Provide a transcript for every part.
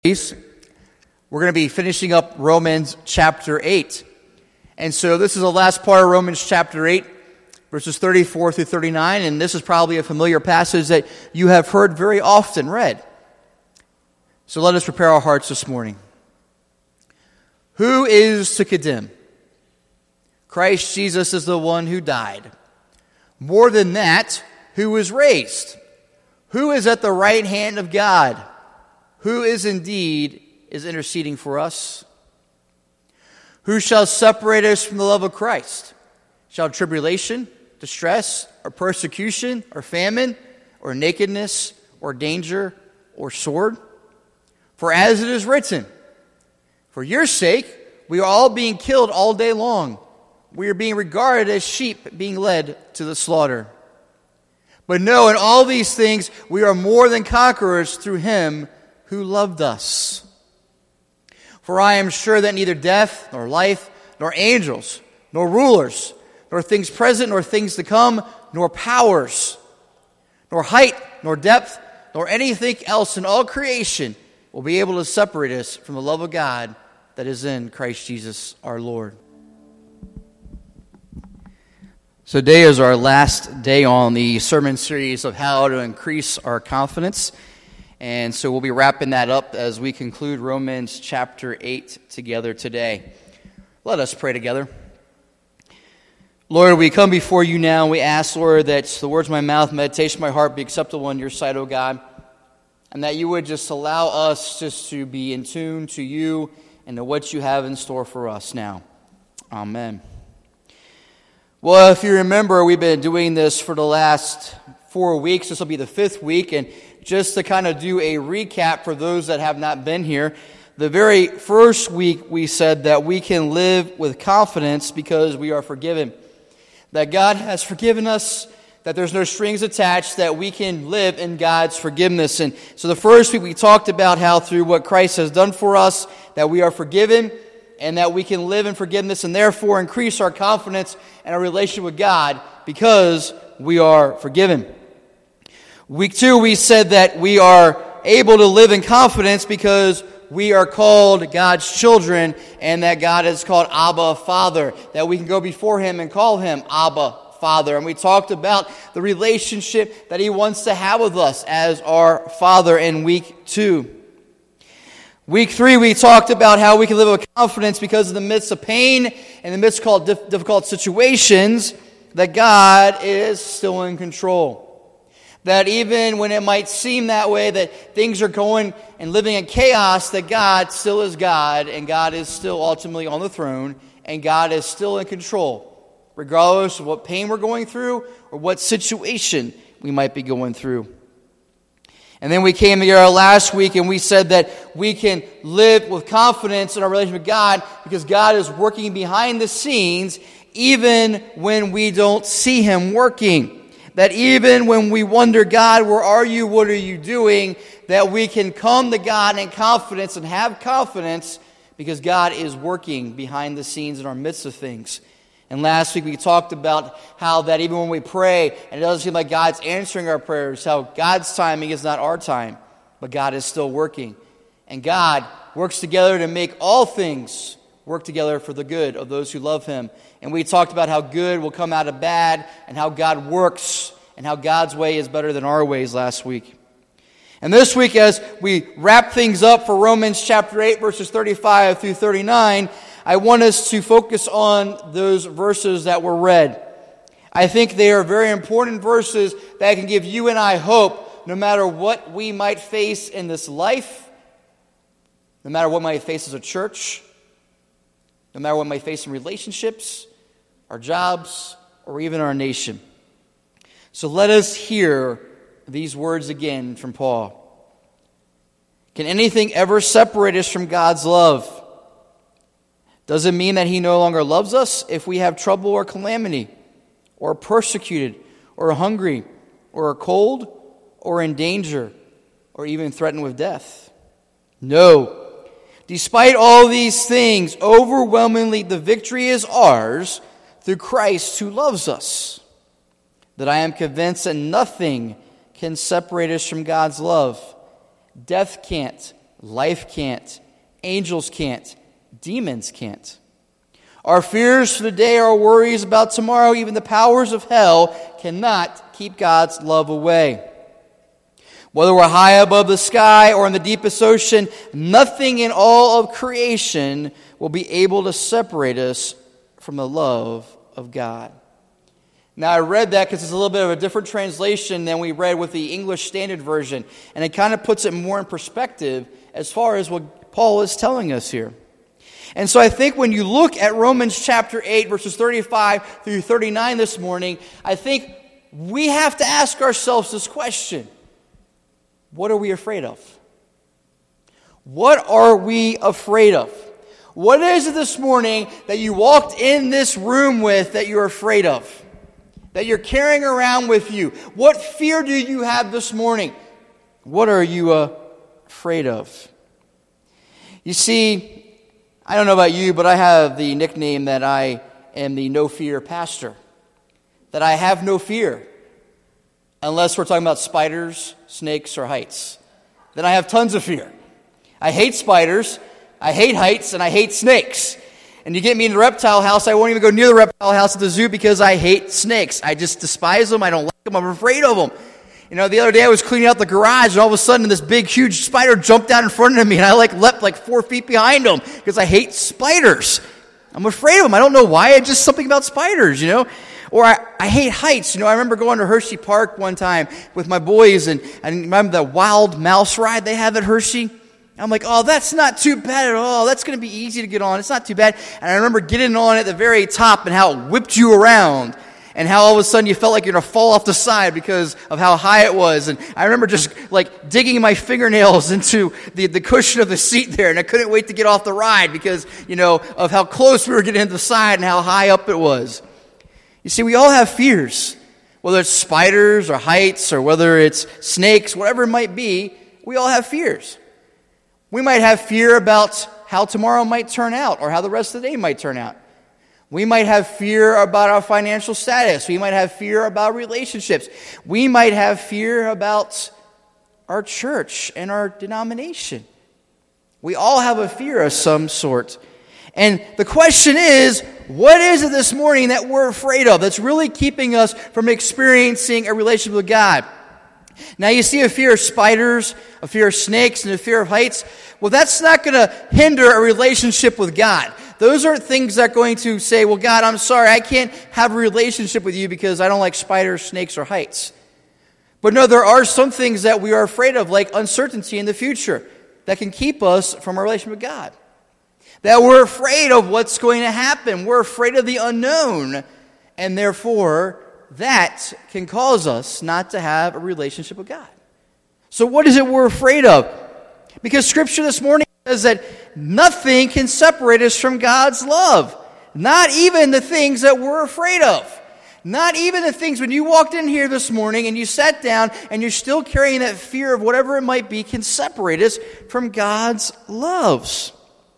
We're going to be finishing up Romans chapter 8. And so this is the last part of Romans chapter 8, verses 34 through 39, and this is probably a familiar passage that you have heard very often read. So let us prepare our hearts this morning. Who is to condemn? Christ Jesus is the one who died. More than that, who was raised? Who is at the right hand of God? Who is interceding for us? Who shall separate us from the love of Christ? Shall tribulation, distress, or persecution, or famine, or nakedness, or danger, or sword? For as it is written, for your sake we are all being killed all day long. We are being regarded as sheep being led to the slaughter. But no, in all these things we are more than conquerors through him who loved us. For I am sure that neither death, nor life, nor angels, nor rulers, nor things present, nor things to come, nor powers, nor height, nor depth, nor anything else in all creation will be able to separate us from the love of God that is in Christ Jesus our Lord. So today is our last day on the sermon series of how to increase our confidence. And so we'll be wrapping that up as we conclude Romans chapter 8 together today. Let us pray together. Lord, we come before you now and we ask, Lord, that the words of my mouth, meditation of my heart be acceptable in your sight, O God. And that you would just allow us just to be in tune to you and to what you have in store for us now. Amen. Well, if you remember, we've been doing this for the last 4 weeks. This will be the 5th week. And just to kind of do a recap for those that have not been here, the very first week we said that we can live with confidence because we are forgiven. That God has forgiven us, that there's no strings attached, that we can live in God's forgiveness. And so the first week we talked about how through what Christ has done for us, that we are forgiven and that we can live in forgiveness and therefore increase our confidence and our relationship with God because we are forgiven. Week 2, we said that we are able to live in confidence because we are called God's children and that God is called Abba Father, that we can go before Him and call Him Abba Father. And we talked about the relationship that He wants to have with us as our Father in week 2. Week 3, we talked about how we can live with confidence because in the midst of pain and in the midst of difficult situations, that God is still in control. That even when it might seem that way, that things are going and living in chaos, that God still is God, and God is still ultimately on the throne, and God is still in control, regardless of what pain we're going through or what situation we might be going through. And then we came here last week and we said that we can live with confidence in our relationship with God because God is working behind the scenes even when we don't see Him working. That even when we wonder, God, where are you? What are you doing? That we can come to God in confidence and have confidence because God is working behind the scenes in our midst of things. And last week we talked about how that even when we pray and it doesn't seem like God's answering our prayers, how God's timing is not our time, but God is still working. And God works together to make all things work together for the good of those who love Him. And we talked about how good will come out of bad and how God works and how God's way is better than our ways last week. And this week as we wrap things up for Romans chapter 8 verses 35 through 39, I want us to focus on those verses that were read. I think they are very important verses that can give you and I hope no matter what we might face in this life, no matter what we might face as a church, no matter what we might face in relationships, our jobs, or even our nation. So let us hear these words again from Paul. Can anything ever separate us from God's love? Does it mean that He no longer loves us if we have trouble or calamity, or are persecuted, or are hungry, or are cold, or in danger, or even threatened with death? No. Despite all these things, overwhelmingly the victory is ours through Christ who loves us. That I am convinced that nothing can separate us from God's love. Death can't, Life can't. Angels can't. Demons can't. Our fears for the day, our worries about tomorrow, even the powers of hell cannot keep God's love away. Whether we're high above the sky or in the deepest ocean, nothing in all of creation will be able to separate us from the love of God. Now, I read that because it's a little bit of a different translation than we read with the English Standard Version, and it kind of puts it more in perspective as far as what Paul is telling us here. And so I think when you look at Romans chapter 8, verses 35 through 39 this morning, I think we have to ask ourselves this question. What are we afraid of? What are we afraid of? What is it this morning that you walked in this room with that you're afraid of? That you're carrying around with you? What fear do you have this morning? What are you afraid of? You see, I don't know about you, but I have the nickname that I am the no-fear pastor. That I have no fear. Unless we're talking about spiders, snakes, or heights. Then I have tons of fear. I hate spiders, I hate heights, and I hate snakes. And you get me in the reptile house, I won't even go near the reptile house at the zoo because I hate snakes. I just despise them, I don't like them, I'm afraid of them. You know, the other day I was cleaning out the garage, and all of a sudden this big, huge spider jumped out in front of me, and I leapt 4 feet behind him because I hate spiders. I'm afraid of them. I don't know why. It's just something about spiders, you know. Or I hate heights. You know, I remember going to Hershey Park one time with my boys, and I remember the wild mouse ride they have at Hershey. I'm like, oh, that's not too bad at all. That's going to be easy to get on. It's not too bad. And I remember getting on at the very top and how it whipped you around. And how all of a sudden you felt like you're going to fall off the side because of how high it was. And I remember just digging my fingernails into the cushion of the seat there. And I couldn't wait to get off the ride because, you know, of how close we were getting to the side and how high up it was. You see, we all have fears. Whether it's spiders or heights or whether it's snakes, whatever it might be, we all have fears. We might have fear about how tomorrow might turn out or how the rest of the day might turn out. We might have fear about our financial status. We might have fear about relationships. We might have fear about our church and our denomination. We all have a fear of some sort. And the question is, what is it this morning that we're afraid of that's really keeping us from experiencing a relationship with God? Now you see a fear of spiders, a fear of snakes, and a fear of heights. Well, that's not going to hinder a relationship with God. Those aren't things that are going to say, well, God, I'm sorry, I can't have a relationship with you because I don't like spiders, snakes, or heights. But no, there are some things that we are afraid of, like uncertainty in the future, that can keep us from a relationship with God. That we're afraid of what's going to happen. We're afraid of the unknown. And therefore, that can cause us not to have a relationship with God. So what is it we're afraid of? Because Scripture this morning says that nothing can separate us from God's love. Not even the things that we're afraid of. Not even the things when you walked in here this morning and you sat down and you're still carrying that fear of whatever it might be can separate us from God's loves.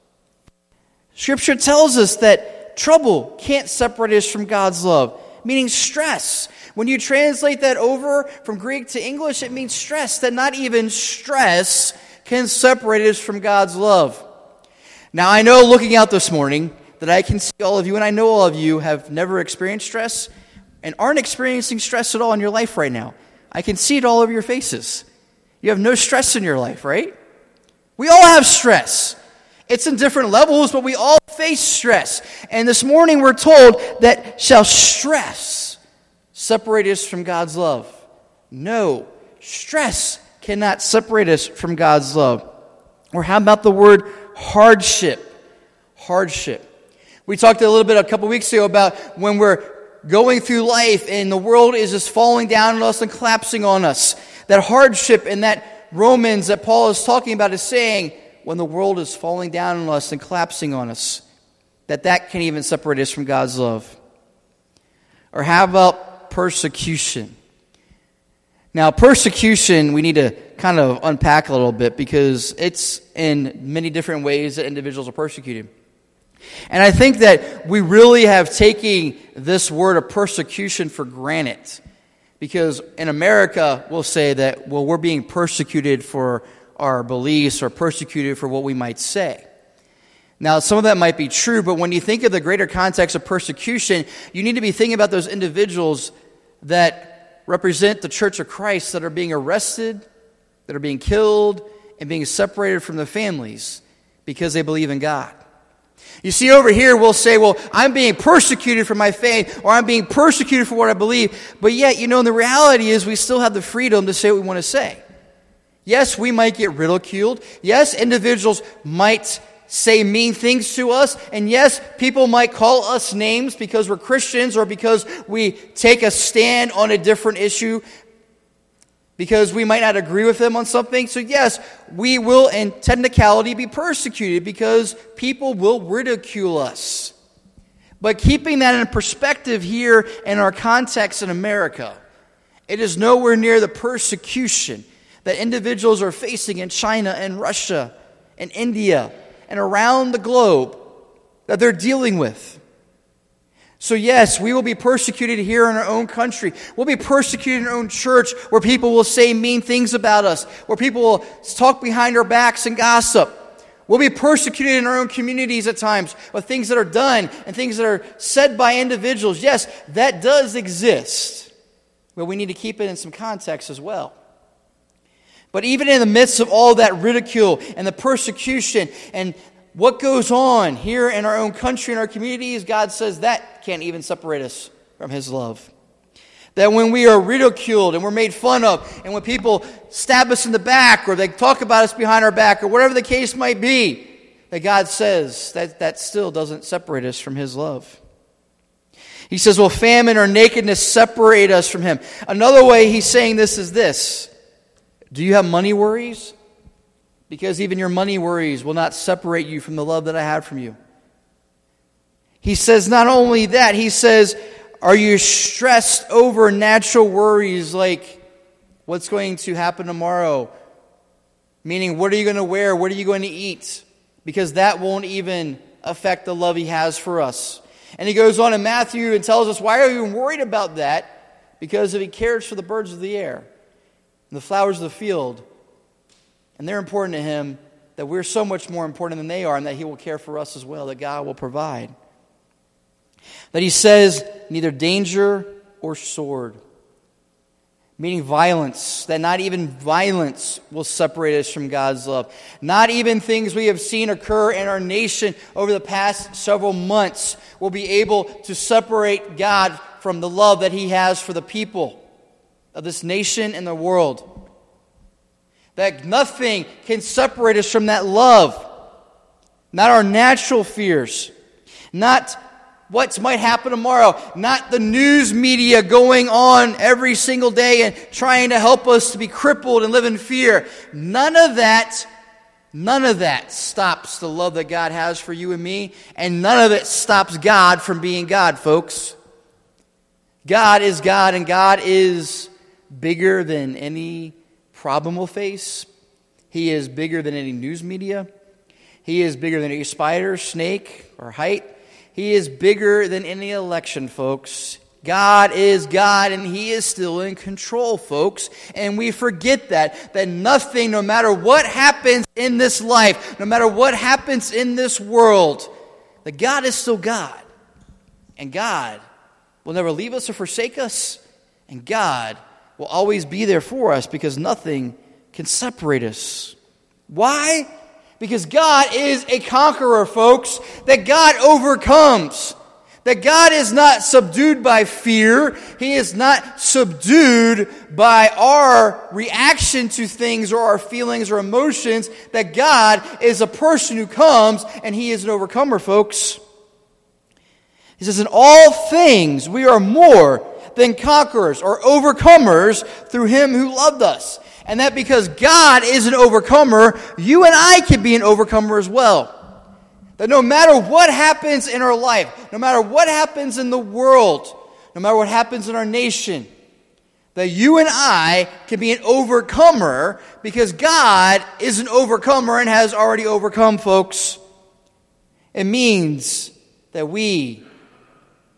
Scripture tells us that trouble can't separate us from God's love, meaning stress. When you translate that over from Greek to English, it means stress, that not even stress can separate us from God's love. Now, I know looking out this morning that I can see all of you, and I know all of you have never experienced stress and aren't experiencing stress at all in your life right now. I can see it all over your faces. You have no stress in your life, right? We all have stress. It's in different levels, but we all face stress. And this morning we're told that shall stress separate us from God's love? No, stress cannot separate us from God's love. Or how about the word hardship? Hardship. We talked a little bit a couple weeks ago about when we're going through life and the world is just falling down on us and collapsing on us. That hardship and that Romans that Paul is talking about is saying, when the world is falling down on us and collapsing on us, that can even separate us from God's love. Or how about persecution? Now, persecution, we need to kind of unpack a little bit because it's in many different ways that individuals are persecuted. And I think that we really have taken this word of persecution for granted. Because in America, we'll say that, well, we're being persecuted for our beliefs or persecuted for what we might say. Now, some of that might be true, but when you think of the greater context of persecution, you need to be thinking about those individuals that represent the Church of Christ that are being arrested, that are being killed, and being separated from their families because they believe in God. You see, over here we'll say, well, I'm being persecuted for my faith, or I'm being persecuted for what I believe. But yet, the reality is we still have the freedom to say what we want to say. Yes, we might get ridiculed. Yes, individuals might say mean things to us. And yes, people might call us names because we're Christians or because we take a stand on a different issue, because we might not agree with them on something. So yes, we will in technicality be persecuted because people will ridicule us. But keeping that in perspective here in our context in America, it is nowhere near the persecution that individuals are facing in China and Russia and India and around the globe that they're dealing with. So yes, we will be persecuted here in our own country. We'll be persecuted in our own church where people will say mean things about us, where people will talk behind our backs and gossip. We'll be persecuted in our own communities at times with things that are done and things that are said by individuals. Yes, that does exist, but we need to keep it in some context as well. But even in the midst of all that ridicule and the persecution and what goes on here in our own country and our communities, God says that can't even separate us from His love. That when we are ridiculed and we're made fun of, and when people stab us in the back or they talk about us behind our back or whatever the case might be, that God says that still doesn't separate us from His love. He says, will famine or nakedness separate us from Him? Another way He's saying this is this. Do you have money worries? Because even your money worries will not separate you from the love that I have from you. He says not only that, He says, are you stressed over natural worries like what's going to happen tomorrow? Meaning, what are you going to wear? What are you going to eat? Because that won't even affect the love He has for us. And He goes on in Matthew and tells us, why are you worried about that? Because if He cares for the birds of the air and the flowers of the field, and they're important to Him, that we're so much more important than they are, and that He will care for us as well, that God will provide. That He says, neither danger or sword. Meaning violence, that not even violence will separate us from God's love. Not even things we have seen occur in our nation over the past several months will be able to separate God from the love that He has for the people of this nation and the world. That nothing can separate us from that love. Not our natural fears. Not what might happen tomorrow. Not the news media going on every single day and trying to help us to be crippled and live in fear. None of that stops the love that God has for you and me. And none of it stops God from being God, folks. God is God, and God is bigger than any problem we'll face. He is bigger than any news media. He is bigger than any spider, snake, or height. He is bigger than any election, folks. God is God, and He is still in control, folks. And we forget that nothing, no matter what happens in this life, no matter what happens in this world, that God is still God. And God will never leave us or forsake us. And God will always be there for us, because nothing can separate us. Why? Because God is a conqueror, folks. That God overcomes. That God is not subdued by fear. He is not subdued by our reaction to things or our feelings or emotions. That God is a person who comes, and He is an overcomer, folks. He says, in all things we are more than conquerors or overcomers through Him who loved us. And that because God is an overcomer, you and I can be an overcomer as well. That no matter what happens in our life, no matter what happens in the world, no matter what happens in our nation, that you and I can be an overcomer because God is an overcomer and has already overcome, folks. It means that we,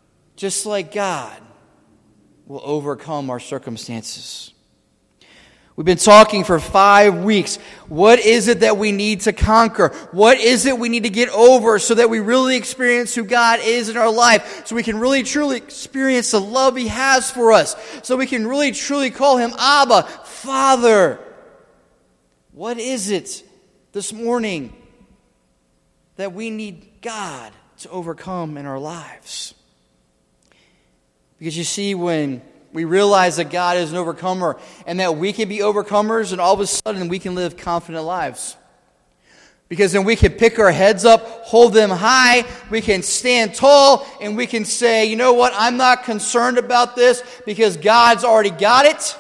just like God, will overcome our circumstances. We've been talking for 5 weeks. What is it that we need to conquer? What is it we need to get over so that we really experience who God is in our life? So we can really truly experience the love He has for us. So we can really truly call Him Abba, Father. What is it this morning that we need God to overcome in our lives? Because you see, when we realize that God is an overcomer and that we can be overcomers, and all of a sudden we can live confident lives. Because then we can pick our heads up, hold them high, we can stand tall, and we can say, you know what, I'm not concerned about this because God's already got it.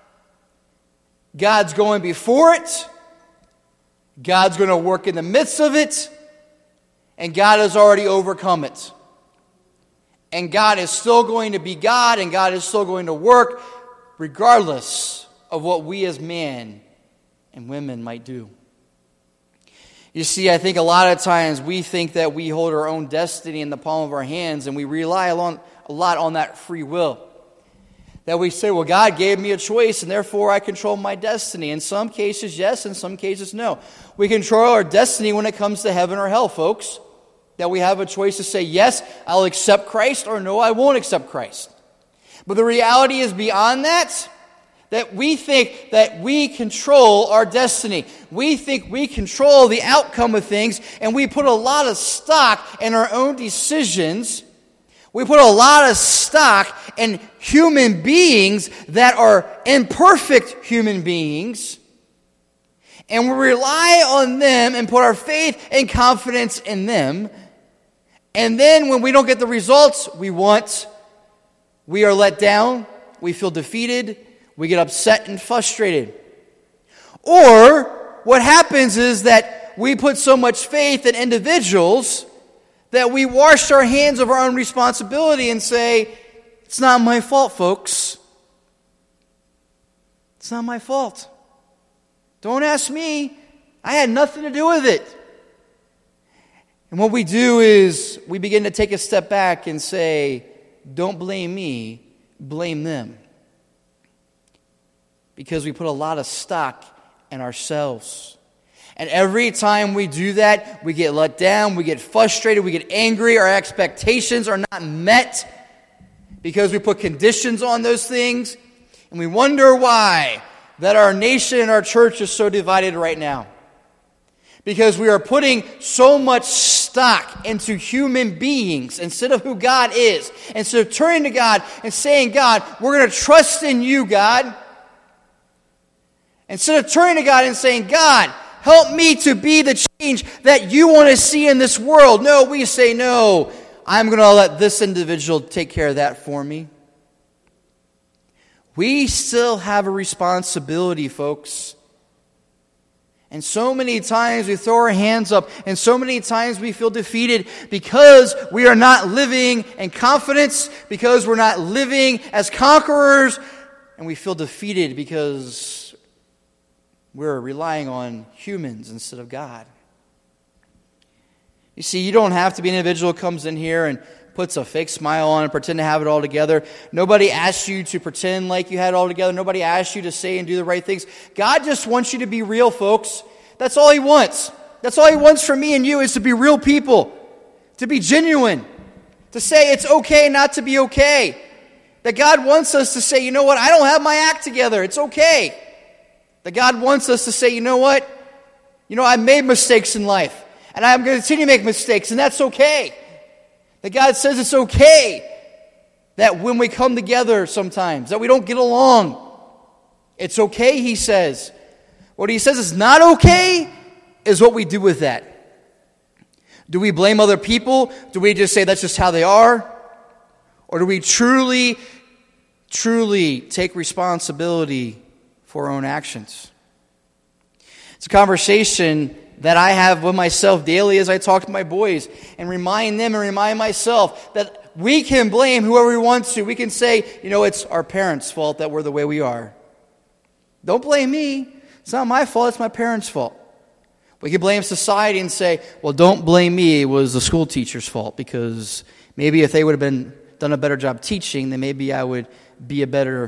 God's going before it. God's going to work in the midst of it. And God has already overcome it. And God is still going to be God, and God is still going to work regardless of what we as men and women might do. You see, I think a lot of times we think that we hold our own destiny in the palm of our hands, and we rely a lot on that free will. That we say, well, God gave me a choice, and therefore I control my destiny. In some cases, yes. In some cases, no. We control our destiny when it comes to heaven or hell, folks. That we have a choice to say, yes, I'll accept Christ, or no, I won't accept Christ. But the reality is beyond that we think that we control our destiny. We think we control the outcome of things, and we put a lot of stock in our own decisions. We put a lot of stock in human beings that are imperfect human beings. And we rely on them and put our faith and confidence in them. And then when we don't get the results we want, we are let down, we feel defeated, we get upset and frustrated. Or what happens is that we put so much faith in individuals that we wash our hands of our own responsibility and say, it's not my fault, folks. It's not my fault. Don't ask me. I had nothing to do with it. And what we do is we begin to take a step back and say, don't blame me, blame them. Because we put a lot of stock in ourselves. And every time we do that, we get let down, we get frustrated, we get angry, our expectations are not met because we put conditions on those things. And we wonder why that our nation and our church is so divided right now. Because we are putting so much stock into human beings instead of who God is. Instead of turning to God and saying, God, we're going to trust in you, God. Instead of turning to God and saying, God, help me to be the change that you want to see in this world. No, we say, no, I'm going to let this individual take care of that for me. We still have a responsibility, folks. And so many times we throw our hands up, and so many times we feel defeated because we are not living in confidence, because we're not living as conquerors, and we feel defeated because we're relying on humans instead of God. You see, you don't have to be an individual who comes in here and puts a fake smile on and pretend to have it all together. Nobody asked you to pretend like you had it all together. Nobody asked you to say and do the right things. God just wants you to be real, folks. That's all He wants. That's all He wants from me and you, is to be real people, to be genuine, to say it's okay not to be okay. That God wants us to say, you know what, I don't have my act together. It's okay. That God wants us to say, you know what, I made mistakes in life, and I'm going to continue to make mistakes, and that's okay. That God says it's okay that when we come together sometimes, that we don't get along. It's okay, He says. What He says is not okay is what we do with that. Do we blame other people? Do we just say that's just how they are? Or do we truly take responsibility for our own actions? It's a conversation that I have with myself daily as I talk to my boys and remind them and remind myself that we can blame whoever we want to. We can say, it's our parents' fault that we're the way we are. Don't blame me. It's not my fault, it's my parents' fault. We can blame society and say, well, don't blame me, it was the school teacher's fault, because maybe if they would have done a better job teaching, then maybe I would be a better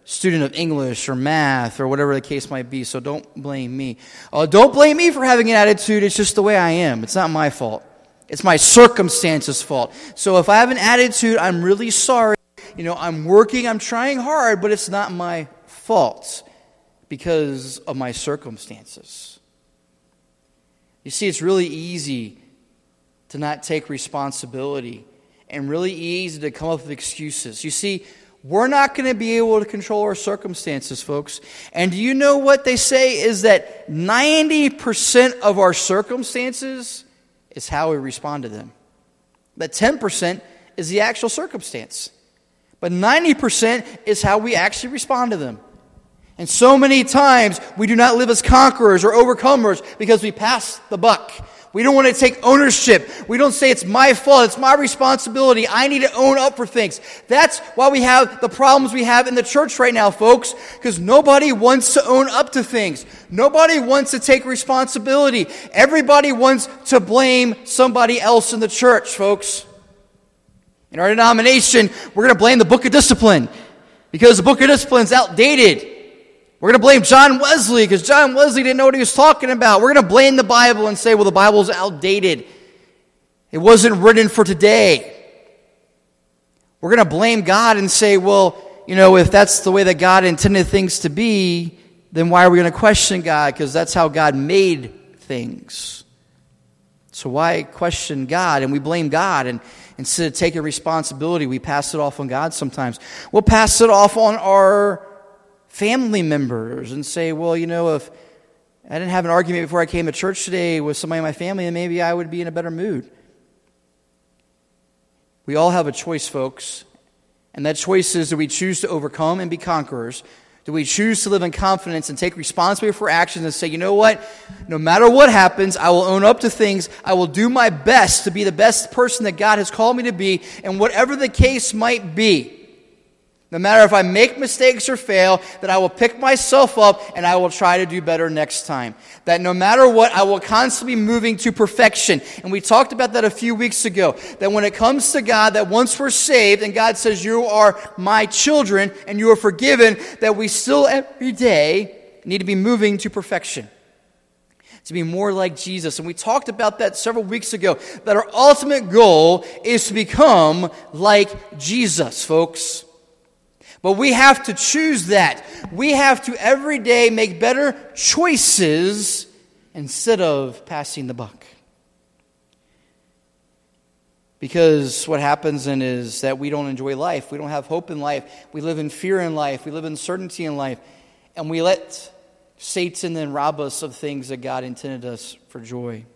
student of English or math or whatever the case might be, so don't blame me. Don't blame me for having an attitude. It's just the way I am. It's not my fault. It's my circumstances' fault. So if I have an attitude, I'm really sorry. I'm working, I'm trying hard, but it's not my fault because of my circumstances. You see, it's really easy to not take responsibility and really easy to come up with excuses. You see, we're not going to be able to control our circumstances, folks. And do you know what they say is that 90% of our circumstances is how we respond to them. That 10% is the actual circumstance. But 90% is how we actually respond to them. And so many times we do not live as conquerors or overcomers because we pass the buck. We don't want to take ownership. We don't say it's my fault, it's my responsibility. I need to own up for things. That's why we have the problems we have in the church right now, folks, because nobody wants to own up to things. Nobody wants to take responsibility. Everybody wants to blame somebody else in the church, folks. In our denomination, we're going to blame the Book of Discipline because the Book of Discipline is outdated. We're going to blame John Wesley because John Wesley didn't know what he was talking about. We're going to blame the Bible and say, well, the Bible's outdated. It wasn't written for today. We're going to blame God and say, well, if that's the way that God intended things to be, then why are we going to question God? Because that's how God made things. So why question God? And we blame God, and instead of taking responsibility, we pass it off on God sometimes. We'll pass it off on our family members and say, well, if I didn't have an argument before I came to church today with somebody in my family, then maybe I would be in a better mood. We all have a choice, folks. And that choice is, do we choose to overcome and be conquerors? Do we choose to live in confidence and take responsibility for actions and say, you know what? No matter what happens, I will own up to things. I will do my best to be the best person that God has called me to be, and whatever the case might be. No matter if I make mistakes or fail, that I will pick myself up and I will try to do better next time. That no matter what, I will constantly be moving to perfection. And we talked about that a few weeks ago. That when it comes to God, that once we're saved and God says, you are my children and you are forgiven, that we still every day need to be moving to perfection. To be more like Jesus. And we talked about that several weeks ago. That our ultimate goal is to become like Jesus, folks. But we have to choose that. We have to every day make better choices instead of passing the buck. Because what happens then is that we don't enjoy life. We don't have hope in life. We live in fear in life. We live in uncertainty in life. And we let Satan then rob us of things that God intended us for joy.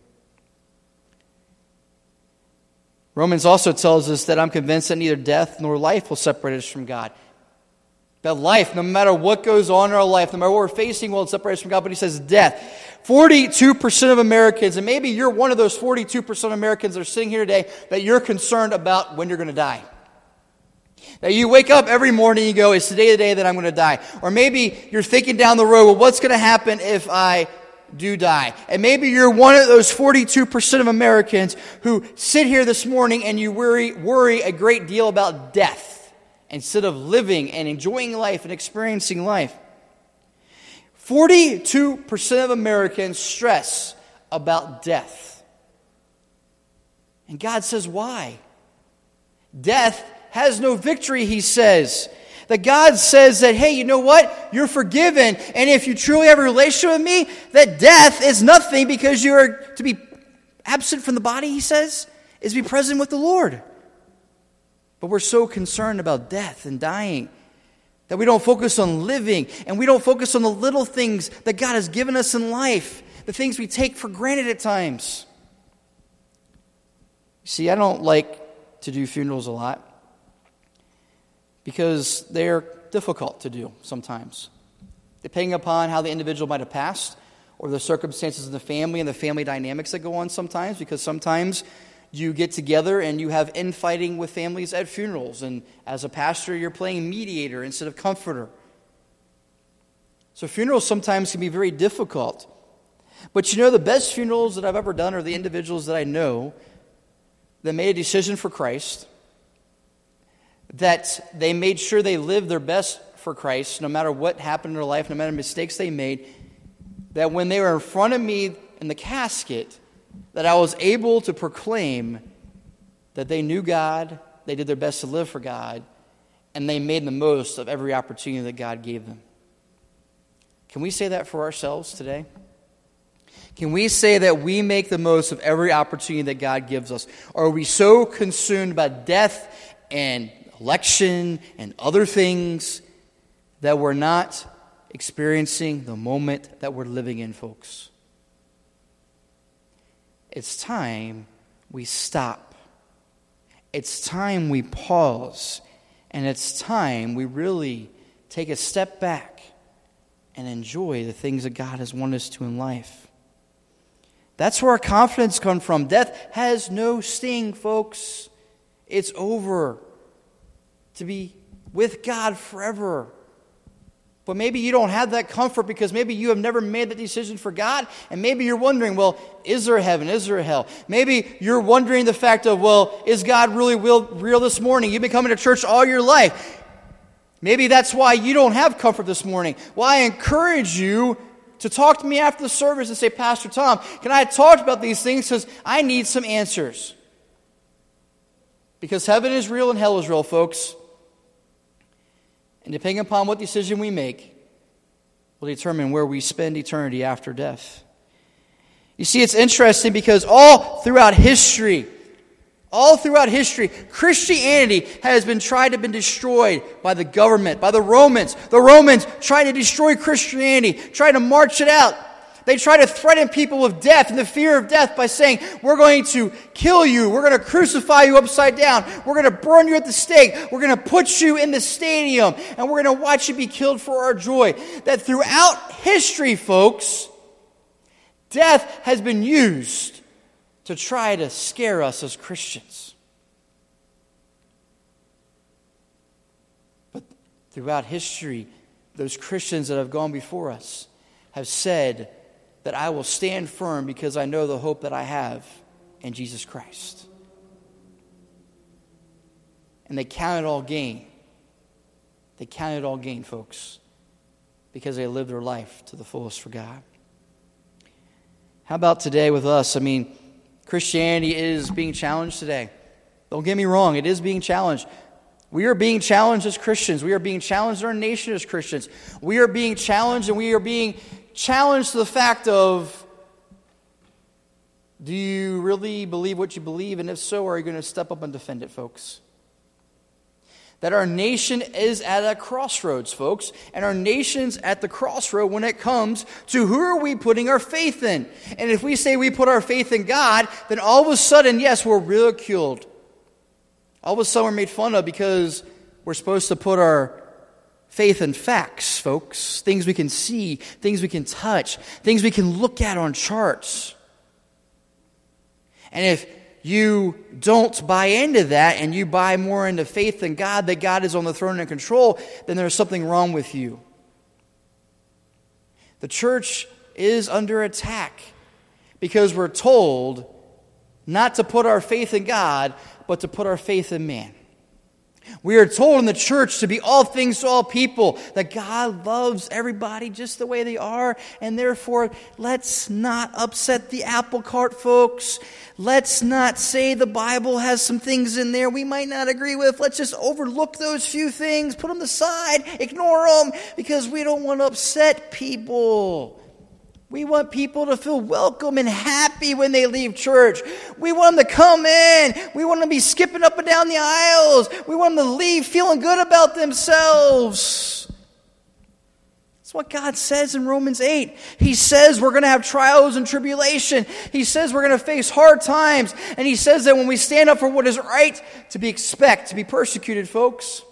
Romans also tells us that I'm convinced that neither death nor life will separate us from God. That life, no matter what goes on in our life, no matter what we're facing, will separate us from God. But he says death. 42% of Americans, and maybe you're one of those 42% of Americans that are sitting here today, that you're concerned about when you're going to die. That you wake up every morning and you go, is today the day that I'm going to die? Or maybe you're thinking down the road, well, what's going to happen if I do die? And maybe you're one of those 42% of Americans who sit here this morning and you worry a great deal about death, instead of living and enjoying life and experiencing life. 42% of Americans stress about death. And God says, why? Death has no victory, he says. That God says that, hey, you know what? You're forgiven. And if you truly have a relationship with me, that death is nothing because you are to be absent from the body, he says, is to be present with the Lord. But we're so concerned about death and dying that we don't focus on living, and we don't focus on the little things that God has given us in life, the things we take for granted at times. See, I don't like to do funerals a lot because they're difficult to do sometimes, depending upon how the individual might have passed or the circumstances in the family and the family dynamics that go on sometimes, because sometimes you get together and you have infighting with families at funerals. And as a pastor, you're playing mediator instead of comforter. So funerals sometimes can be very difficult. But the best funerals that I've ever done are the individuals that I know that made a decision for Christ, that they made sure they lived their best for Christ, no matter what happened in their life, no matter mistakes they made, that when they were in front of me in the casket, that I was able to proclaim that they knew God, they did their best to live for God, and they made the most of every opportunity that God gave them. Can we say that for ourselves today? Can we say that we make the most of every opportunity that God gives us? Or are we so consumed by death and election and other things that we're not experiencing the moment that we're living in, folks? It's time we stop. It's time we pause. And it's time we really take a step back and enjoy the things that God has wanted us to in life. That's where our confidence comes from. Death has no sting, folks. It's over. To be with God forever. But maybe you don't have that comfort because maybe you have never made the decision for God. And maybe you're wondering, well, is there a heaven? Is there a hell? Maybe you're wondering the fact of, well, is God really real this morning? You've been coming to church all your life. Maybe that's why you don't have comfort this morning. Well, I encourage you to talk to me after the service and say, Pastor Tom, can I talk about these things because I need some answers. Because heaven is real and hell is real, folks. And depending upon what decision we make will determine where we spend eternity after death. You see, it's interesting because all throughout history, Christianity has been tried to be destroyed by the government, by the Romans. The Romans tried to destroy Christianity, tried to march it out. They tried to threaten people with death and the fear of death by saying, we're going to kill you, we're going to crucify you upside down, we're going to burn you at the stake, we're going to put you in the stadium, and we're going to watch you be killed for our joy. That throughout history, folks, death has been used to try to scare us as Christians. But throughout history, those Christians that have gone before us have said that I will stand firm because I know the hope that I have in Jesus Christ. And they count it all gain. They count it all gain, folks, because they lived their life to the fullest for God. How about today with us? I mean, Christianity is being challenged today. Don't get me wrong, it is being challenged. We are being challenged as Christians. We are being challenged in our nation as Christians. We are being challenged, and we are being challenged to the fact of, do you really believe what you believe? And if so, are you going to step up and defend it, folks? That our nation is at a crossroads, folks. And our nation's at the crossroad when it comes to who are we putting our faith in. And if we say we put our faith in God, then all of a sudden, yes, we're ridiculed. All of a sudden we're made fun of because we're supposed to put our faith in facts, folks. Things we can see, things we can touch, things we can look at on charts. And if you don't buy into that and you buy more into faith in God, that God is on the throne and in control, then there's something wrong with you. The church is under attack because we're told not to put our faith in God, but to put our faith in man. We are told in the church to be all things to all people, that God loves everybody just the way they are, and therefore let's not upset the apple cart, folks. Let's not say the Bible has some things in there we might not agree with. Let's just overlook those few things, put them aside, ignore them, because we don't want to upset people. We want people to feel welcome and happy when they leave church. We want them to come in. We want them to be skipping up and down the aisles. We want them to leave feeling good about themselves. That's what God says in Romans 8. He says we're going to have trials and tribulation. He says we're going to face hard times. And he says that when we stand up for what is right, to be persecuted, folks.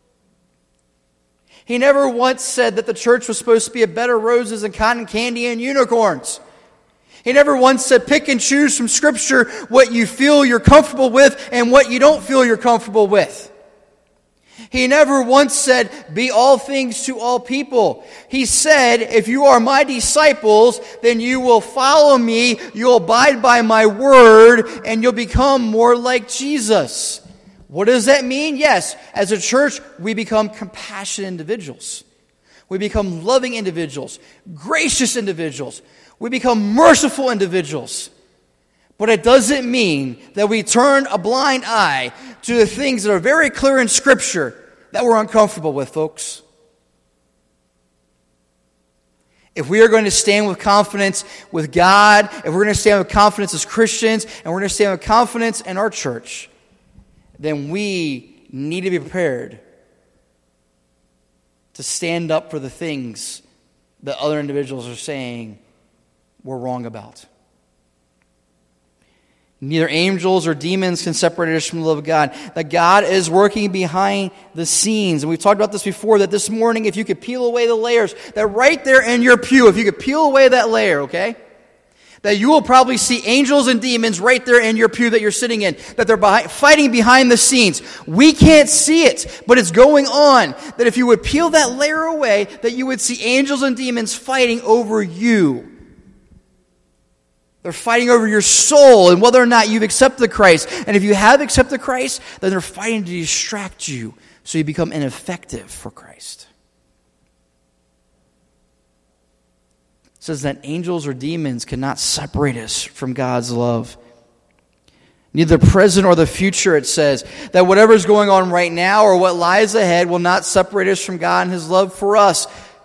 He never once said that the church was supposed to be a bed of roses and cotton candy and unicorns. He never once said pick and choose from Scripture what you feel you're comfortable with and what you don't feel you're comfortable with. He never once said be all things to all people. He said if you are my disciples, then you will follow me, you'll abide by my word, and you'll become more like Jesus. What does that mean? Yes, as a church, we become compassionate individuals. We become loving individuals, gracious individuals. We become merciful individuals. But it doesn't mean that we turn a blind eye to the things that are very clear in Scripture that we're uncomfortable with, folks. If we are going to stand with confidence with God, if we're going to stand with confidence as Christians, and we're going to stand with confidence in our church, then we need to be prepared to stand up for the things that other individuals are saying we're wrong about. Neither angels or demons can separate us from the love of God. That God is working behind the scenes. And we've talked about this before, that this morning, if you could peel away the layers, that right there in your pew, if you could peel away that layer, okay? That you will probably see angels and demons right there in your pew that you're sitting in. That they're fighting behind the scenes. We can't see it, but it's going on. That if you would peel that layer away, that you would see angels and demons fighting over you. They're fighting over your soul and whether or not you've accepted Christ. And if you have accepted Christ, then they're fighting to distract you so you become ineffective for Christ. It says that angels or demons cannot separate us from God's love. Neither the present or the future, it says, that whatever is going on right now or what lies ahead will not separate us from God and His love for us.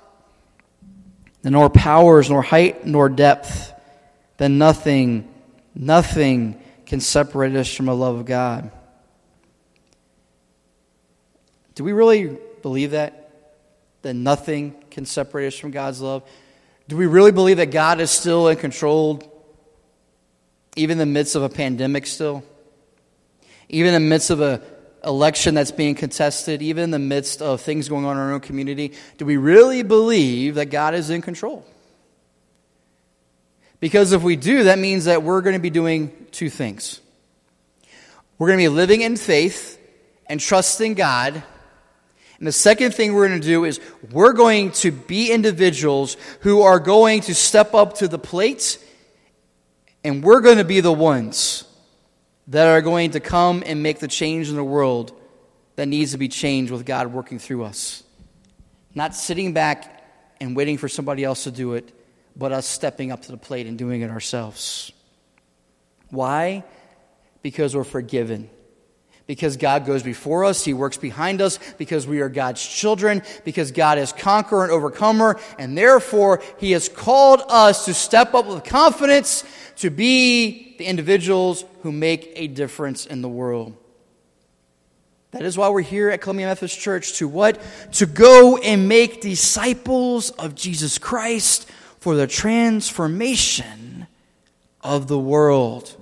Nor powers, nor height, nor depth. Then nothing can separate us from the love of God. Do we really believe that? That nothing can separate us from God's love? Do we really believe that God is still in control, even in the midst of a pandemic still? Even in the midst of an election that's being contested? Even in the midst of things going on in our own community? Do we really believe that God is in control? Because if we do, that means that we're going to be doing two things. We're going to be living in faith and trusting God. And the second thing we're going to do is we're going to be individuals who are going to step up to the plate, and we're going to be the ones that are going to come and make the change in the world that needs to be changed with God working through us. Not sitting back and waiting for somebody else to do it, but us stepping up to the plate and doing it ourselves. Why? Because we're forgiven. Because God goes before us, He works behind us, because we are God's children, because God is conqueror and overcomer, and therefore He has called us to step up with confidence to be the individuals who make a difference in the world. That is why we're here at Columbia Methodist Church. To what? To go and make disciples of Jesus Christ for the transformation of the world.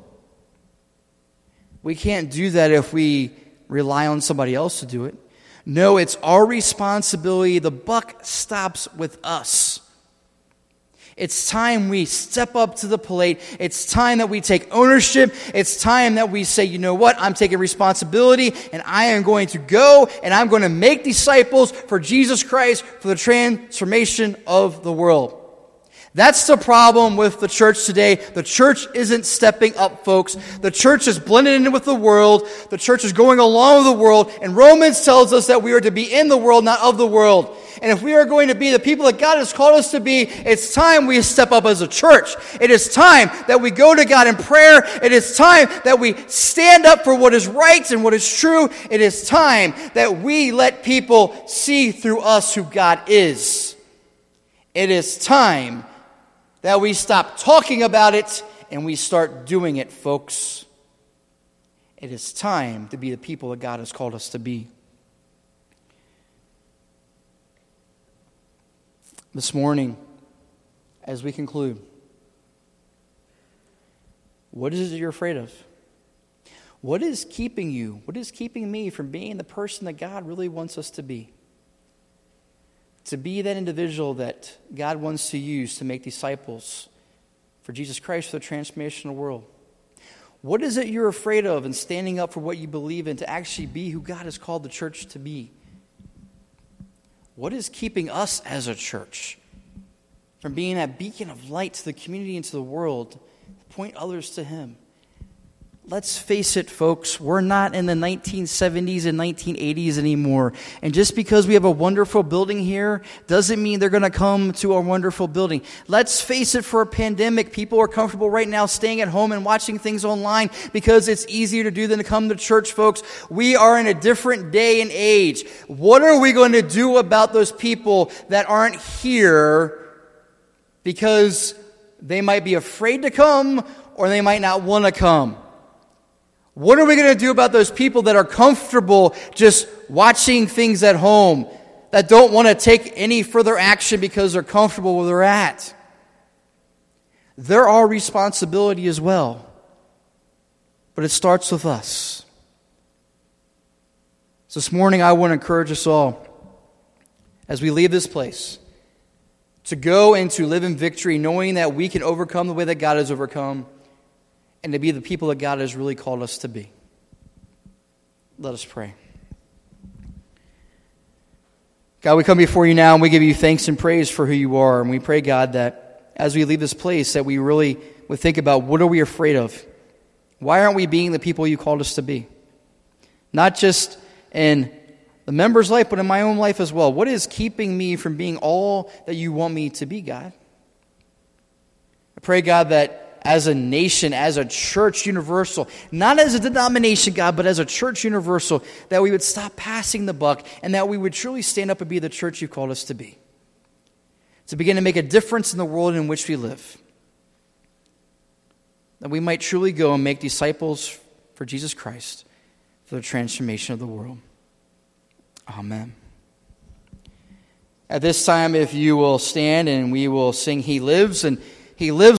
We can't do that if we rely on somebody else to do it. No, it's our responsibility. The buck stops with us. It's time we step up to the plate. It's time that we take ownership. It's time that we say, you know what, I'm taking responsibility and I am going to go and I'm going to make disciples for Jesus Christ for the transformation of the world. That's the problem with the church today. The church isn't stepping up, folks. The church is blended in with the world. The church is going along with the world. And Romans tells us that we are to be in the world, not of the world. And if we are going to be the people that God has called us to be, it's time we step up as a church. It is time that we go to God in prayer. It is time that we stand up for what is right and what is true. It is time that we let people see through us who God is. It is time that we stop talking about it and we start doing it, folks. It is time to be the people that God has called us to be. This morning, as we conclude, what is it you're afraid of? What is keeping you? What is keeping me from being the person that God really wants us to be? To be that individual that God wants to use to make disciples for Jesus Christ for the transformation of the world. What is it you're afraid of in standing up for what you believe in to actually be who God has called the church to be? What is keeping us as a church from being that beacon of light to the community and to the world to point others to Him? let's face it, folks, we're not in the 1970s and 1980s anymore. And just because we have a wonderful building here doesn't mean they're going to come to our wonderful building. Let's face it, for a pandemic, people are comfortable right now staying at home and watching things online because it's easier to do than to come to church, folks. We are in a different day and age. What are we going to do about those people that aren't here because they might be afraid to come or they might not want to come? What are we going to do about those people that are comfortable just watching things at home, that don't want to take any further action because they're comfortable where they're at? They're our responsibility as well. But it starts with us. So this morning I want to encourage us all, as we leave this place, to go and to live in victory, knowing that we can overcome the way that God has overcome, and to be the people that God has really called us to be. Let us pray. God, we come before you now and we give you thanks and praise for who you are. And we pray, God, that as we leave this place, that we really would think about, what are we afraid of? Why aren't we being the people you called us to be? Not just in the member's life, but in my own life as well. What is keeping me from being all that you want me to be, God? I pray, God, that as a nation, as a church universal, not as a denomination, God, but as a church universal, that we would stop passing the buck and that we would truly stand up and be the church you called us to be. To begin to make a difference in the world in which we live. That we might truly go and make disciples for Jesus Christ, for the transformation of the world. Amen. At this time, if you will stand and we will sing He Lives, and He lives